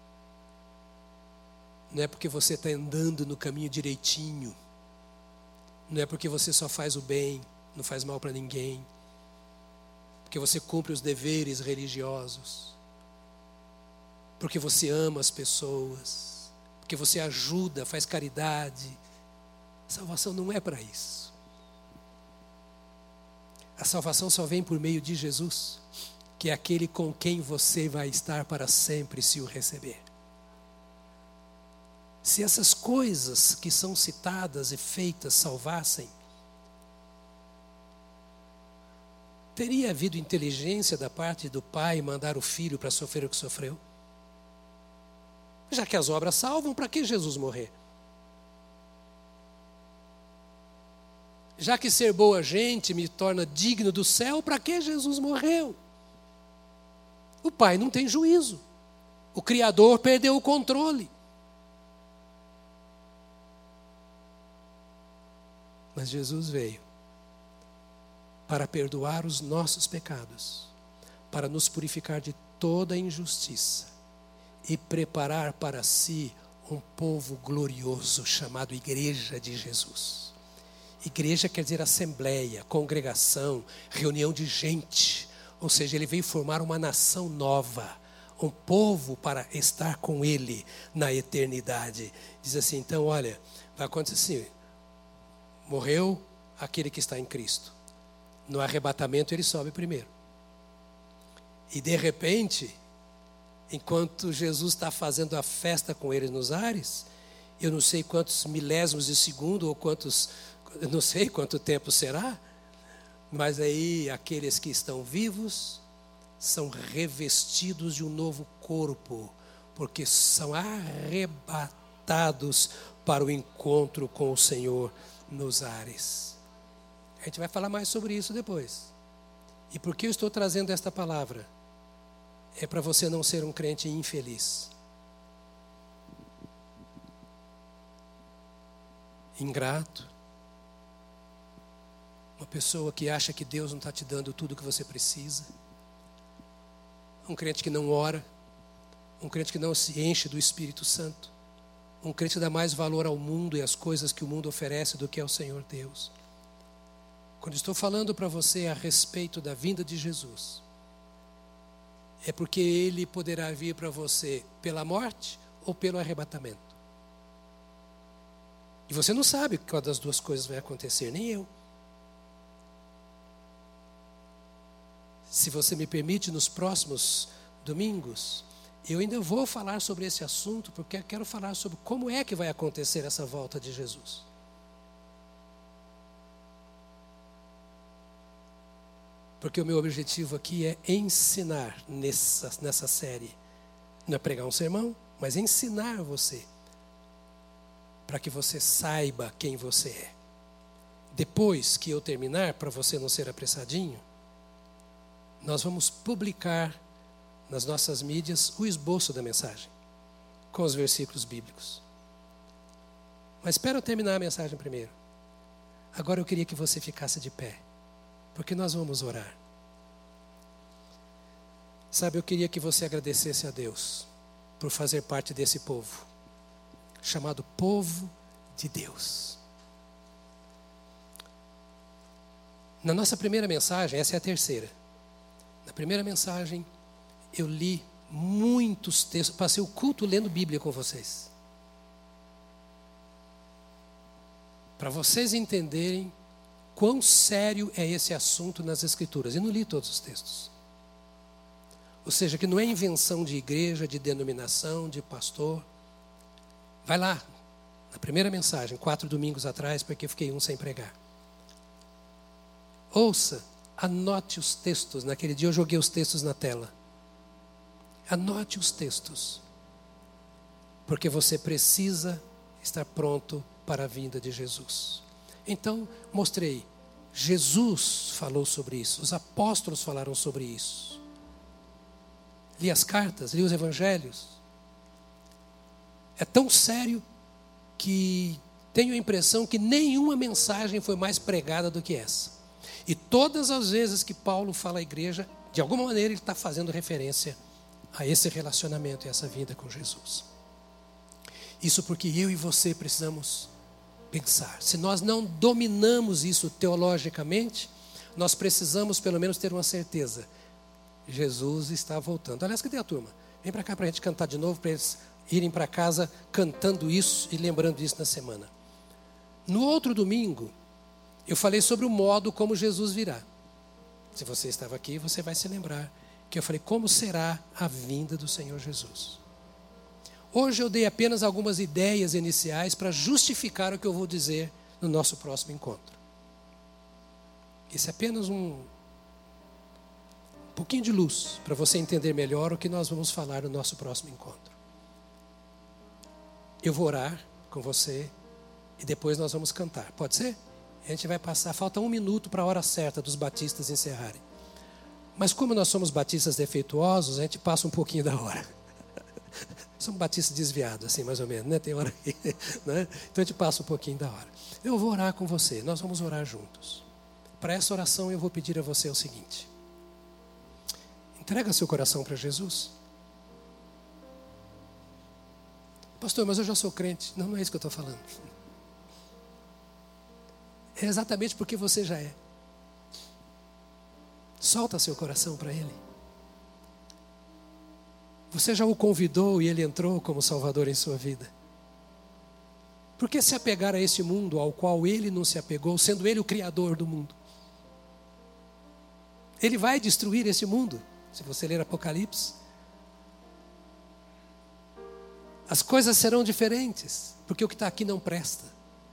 Não é porque você está andando no caminho direitinho. Não é porque você só faz o bem, não faz mal para ninguém. Porque você cumpre os deveres religiosos. Porque você ama as pessoas. Porque você ajuda, faz caridade. A salvação não é para isso. A salvação só vem por meio de Jesus, que é aquele com quem você vai estar para sempre se o receber. Se essas coisas que são citadas e feitas salvassem, teria havido inteligência da parte do pai mandar o filho para sofrer o que sofreu? Já que as obras salvam, para que Jesus morrer? Já que ser boa gente me torna digno do céu, para que Jesus morreu? O pai não tem juízo. O Criador perdeu o controle. Mas Jesus veio para perdoar os nossos pecados, para nos purificar de toda injustiça e preparar para si um povo glorioso chamado Igreja de Jesus. Igreja quer dizer assembleia, congregação, reunião de gente. Ou seja, ele veio formar uma nação nova, um povo para estar com ele na eternidade. Diz assim, então olha, vai acontecer assim, morreu aquele que está em Cristo. No arrebatamento ele sobe primeiro. E de repente, enquanto Jesus está fazendo a festa com eles nos ares, eu não sei quantos milésimos de segundo ou quantos, eu não sei quanto tempo será, mas aí aqueles que estão vivos são revestidos de um novo corpo, porque são arrebatados para o encontro com o Senhor nos ares. A gente vai falar mais sobre isso depois. E por que eu estou trazendo esta palavra? É para você não ser um crente infeliz, ingrato, uma pessoa que acha que Deus não está te dando tudo o que você precisa, um crente que não ora, um crente que não se enche do Espírito Santo, um crente que dá mais valor ao mundo e às coisas que o mundo oferece do que ao Senhor Deus. Quando estou falando para você a respeito da vinda de Jesus, é porque Ele poderá vir para você pela morte ou pelo arrebatamento. E você não sabe qual das duas coisas vai acontecer, nem eu. Se você me permite, nos próximos domingos, eu ainda vou falar sobre esse assunto, porque eu quero falar sobre como é que vai acontecer essa volta de Jesus. Porque o meu objetivo aqui é ensinar nessa série. Não é pregar um sermão, mas ensinar você. Para que você saiba quem você é. Depois que eu terminar, para você não ser apressadinho, nós vamos publicar nas nossas mídias o esboço da mensagem, com os versículos bíblicos. Mas espera eu terminar a mensagem primeiro. Agora eu queria que você ficasse de pé, porque nós vamos orar. Sabe, eu queria que você agradecesse a Deus por fazer parte desse povo, chamado povo de Deus. Na nossa primeira mensagem, essa é a terceira. Na primeira mensagem, eu li muitos textos, passei o culto lendo Bíblia com vocês. Para vocês entenderem quão sério é esse assunto nas Escrituras. E não li todos os textos. Ou seja, que não é invenção de igreja, de denominação, de pastor. Vai lá, na primeira mensagem, 4 domingos atrás, porque eu fiquei um sem pregar. Ouça, anote os textos. Naquele dia eu joguei os textos na tela. Anote os textos. Porque você precisa estar pronto para a vinda de Jesus. Então, mostrei. Jesus falou sobre isso. Os apóstolos falaram sobre isso. Li as cartas, li os evangelhos. É tão sério que tenho a impressão que nenhuma mensagem foi mais pregada do que essa. E todas as vezes que Paulo fala à igreja, de alguma maneira ele está fazendo referência a esse relacionamento e essa vida com Jesus. Isso porque eu e você precisamos pensar. Se nós não dominamos isso teologicamente, nós precisamos pelo menos ter uma certeza. Jesus está voltando. Aliás, cadê a turma? Vem para cá para a gente cantar de novo, para eles irem para casa cantando isso e lembrando disso na semana. No outro domingo, eu falei sobre o modo como Jesus virá. Se você estava aqui, você vai se lembrar que eu falei como será a vinda do Senhor Jesus. Hoje eu dei apenas algumas ideias iniciais para justificar o que eu vou dizer no nosso próximo encontro. Isso é apenas um pouquinho de luz para você entender melhor o que nós vamos falar no nosso próximo encontro. Eu vou orar com você e depois nós vamos cantar. Pode ser? A gente vai passar, falta 1 minuto para a hora certa dos batistas encerrarem. Mas como nós somos batistas defeituosos, a gente passa um pouquinho da hora. Somos batistas desviados, assim mais ou menos, né? Tem hora que, né? Então a gente passa um pouquinho da hora. Eu vou orar com você, nós vamos orar juntos. Para essa oração eu vou pedir a você o seguinte. Entrega seu coração para Jesus. Pastor, mas eu já sou crente. Não, não é isso que eu estou falando. É exatamente porque você já é. Solta seu coração para Ele. Você já o convidou e Ele entrou como Salvador em sua vida. Por que se apegar a esse mundo ao qual Ele não se apegou, sendo Ele o Criador do mundo? Ele vai destruir esse mundo. Se você ler Apocalipse, as coisas serão diferentes, porque o que está aqui não presta.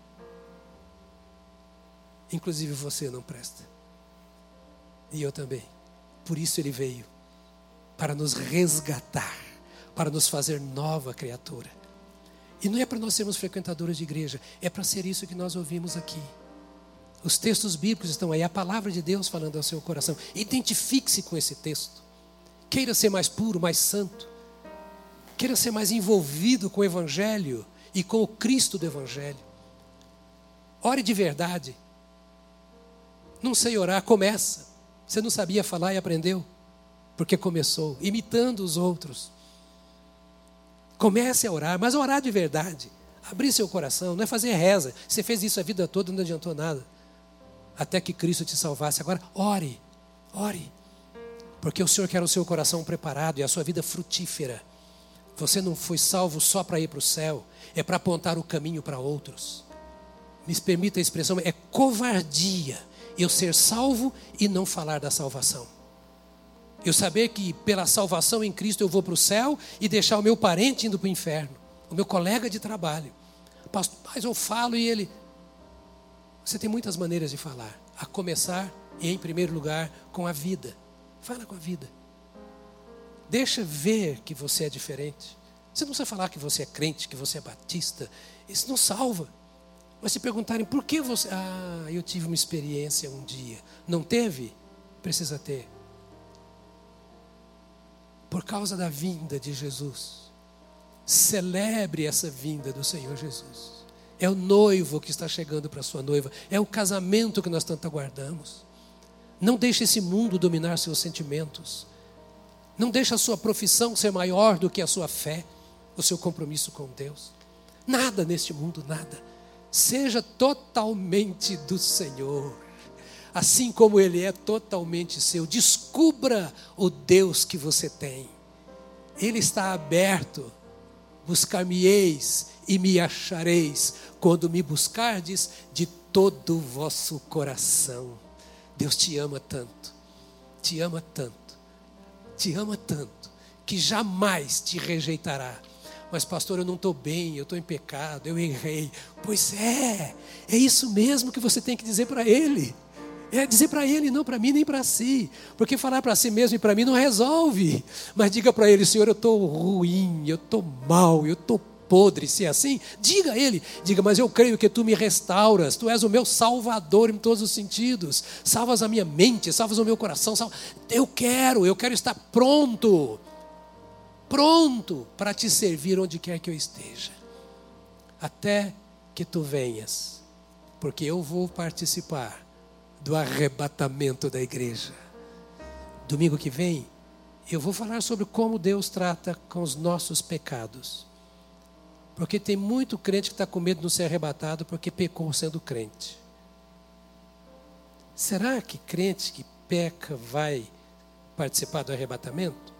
Inclusive você não presta. E eu também. Por isso Ele veio. Para nos resgatar. Para nos fazer nova criatura. E não é para nós sermos frequentadores de igreja. É para ser isso que nós ouvimos aqui. Os textos bíblicos estão aí. A palavra de Deus falando ao seu coração. Identifique-se com esse texto. Queira ser mais puro, mais santo. Queira ser mais envolvido com o Evangelho e com o Cristo do Evangelho. Ore de verdade. Não sei orar, começa. Você não sabia falar e aprendeu, porque começou, imitando os outros. Comece a orar, mas orar de verdade. Abrir seu coração, não é fazer reza. Você fez isso a vida toda, não adiantou nada. Até que Cristo te salvasse. Agora, ore, ore. Porque o Senhor quer o seu coração preparado e a sua vida frutífera. Você não foi salvo só para ir para o céu, é para apontar o caminho para outros. Me permita a expressão, é covardia eu ser salvo e não falar da salvação. Eu saber que pela salvação em Cristo eu vou para o céu e deixar o meu parente indo para o inferno, o meu colega de trabalho. Pastor, mas eu falo e ele... Você tem muitas maneiras de falar, a começar, em primeiro lugar, com a vida. Fala com a vida. Deixa ver que você é diferente. Você não precisa falar que você é crente, que você é batista. Isso não salva. Mas se perguntarem por que você... eu tive uma experiência um dia. Não teve? Precisa ter. Por causa da vinda de Jesus. Celebre essa vinda do Senhor Jesus. É o noivo que está chegando para a sua noiva. É o casamento que nós tanto aguardamos. Não deixe esse mundo dominar seus sentimentos. Não deixe a sua profissão ser maior do que a sua fé, o seu compromisso com Deus. Nada neste mundo, nada. Seja totalmente do Senhor, assim como Ele é totalmente seu. Descubra o Deus que você tem. Ele está aberto. Buscar-me-eis e me achareis, quando me buscardes de todo o vosso coração. Deus te ama tanto, te ama tanto, te ama tanto, que jamais te rejeitará. Mas pastor, eu não estou bem, eu estou em pecado, eu errei. Pois é isso mesmo que você tem que dizer para Ele. É dizer para Ele, não para mim nem para si. Porque falar para si mesmo e para mim não resolve. Mas diga para Ele, Senhor, eu estou ruim, eu estou mal, eu estou podre. Se é assim, diga a Ele. Diga, mas eu creio que Tu me restauras. Tu és o meu Salvador em todos os sentidos. Salvas a minha mente, salvas o meu coração. Eu quero estar pronto para Te servir onde quer que eu esteja. Até que Tu venhas. Porque eu vou participar do arrebatamento da igreja. Domingo que vem, eu vou falar sobre como Deus trata com os nossos pecados. Porque tem muito crente que está com medo de não ser arrebatado porque pecou sendo crente. Será que crente que peca vai participar do arrebatamento?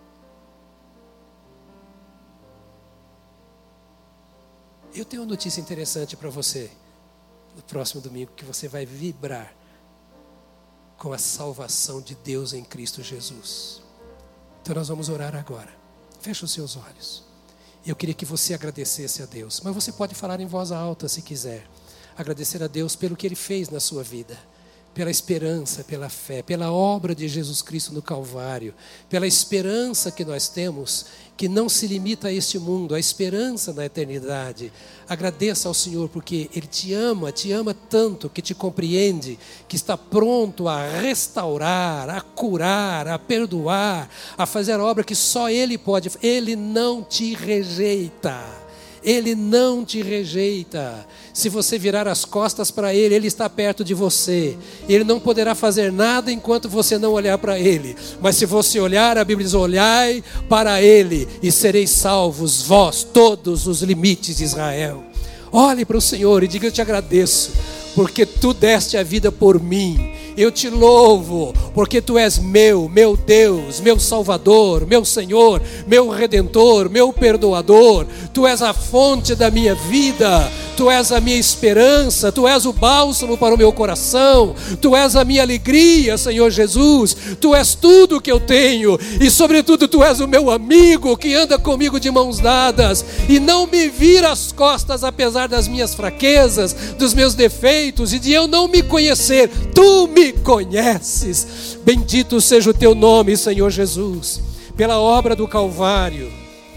Eu tenho uma notícia interessante para você no próximo domingo, que você vai vibrar com a salvação de Deus em Cristo Jesus. Então nós vamos orar agora. Feche os seus olhos. Eu queria que você agradecesse a Deus, mas você pode falar em voz alta se quiser. Agradecer a Deus pelo que Ele fez na sua vida, pela esperança, pela fé, pela obra de Jesus Cristo no Calvário, pela esperança que nós temos, que não se limita a este mundo, a esperança na eternidade. Agradeça ao Senhor porque Ele te ama tanto, que te compreende, que está pronto a restaurar, a curar, a perdoar, a fazer a obra que só Ele pode. Ele não te rejeita. Ele não te rejeita. Se você virar as costas para Ele, Ele está perto de você. Ele não poderá fazer nada enquanto você não olhar para Ele. Mas se você olhar, a Bíblia diz, olhai para Ele e sereis salvos, vós, todos os limites de Israel. Olhe para o Senhor e diga, eu te agradeço, porque Tu deste a vida por mim. Eu te louvo, porque Tu és meu Deus, meu Salvador, meu Senhor, meu Redentor, meu Perdoador. Tu és a fonte da minha vida, Tu és a minha esperança, Tu és o bálsamo para o meu coração, Tu és a minha alegria, Senhor Jesus. Tu és tudo o que eu tenho e, sobretudo, Tu és o meu amigo que anda comigo de mãos dadas e não me vira as costas apesar das minhas fraquezas, dos meus defeitos e de eu não me conhecer. Tu me conheces. Bendito seja o Teu nome, Senhor Jesus, pela obra do Calvário,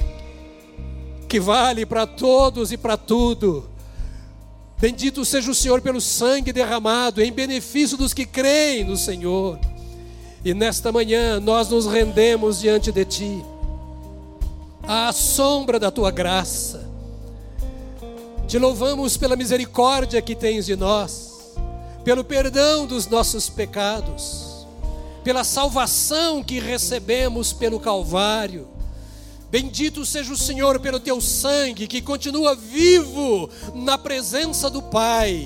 que vale para todos e para tudo. Bendito seja o Senhor pelo sangue derramado em benefício dos que creem no Senhor. E nesta manhã nós nos rendemos diante de Ti, à sombra da Tua graça. Te louvamos pela misericórdia que tens de nós, pelo perdão dos nossos pecados, pela salvação que recebemos pelo Calvário. Bendito seja o Senhor pelo Teu sangue que continua vivo na presença do Pai.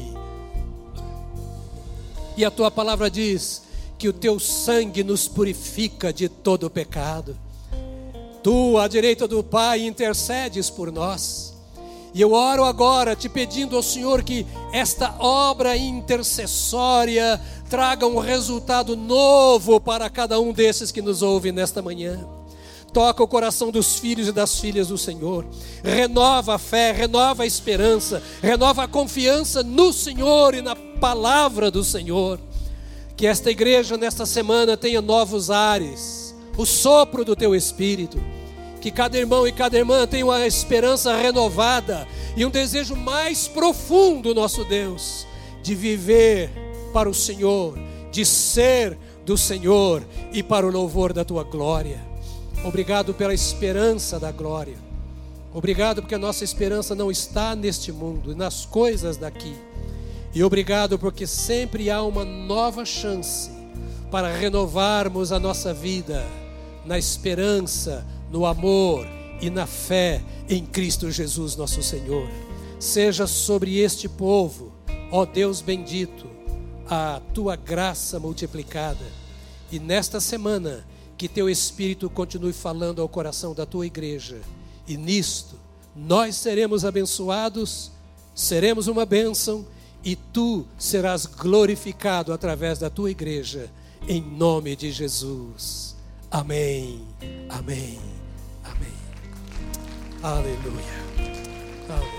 E a Tua palavra diz que o Teu sangue nos purifica de todo o pecado. Tu, à direita do Pai, intercedes por nós. E eu oro agora te pedindo ao Senhor que esta obra intercessória traga um resultado novo para cada um desses que nos ouvem nesta manhã. Toca o coração dos filhos e das filhas do Senhor. Renova a fé, renova a esperança, renova a confiança no Senhor e na palavra do Senhor. Que esta igreja nesta semana tenha novos ares, o sopro do Teu Espírito. Que cada irmão e cada irmã tenha uma esperança renovada e um desejo mais profundo, nosso Deus, de viver para o Senhor, de ser do Senhor e para o louvor da Tua glória. Obrigado pela esperança da glória. Obrigado porque a nossa esperança não está neste mundo e nas coisas daqui. E obrigado porque sempre há uma nova chance para renovarmos a nossa vida na esperança, no amor e na fé em Cristo Jesus nosso Senhor. Seja sobre este povo, ó Deus bendito, a Tua graça multiplicada. E nesta semana, que Teu Espírito continue falando ao coração da Tua igreja. E nisto, nós seremos abençoados, seremos uma bênção, e Tu serás glorificado através da Tua igreja, em nome de Jesus. Amém, amém, amém. Aleluia. Aleluia.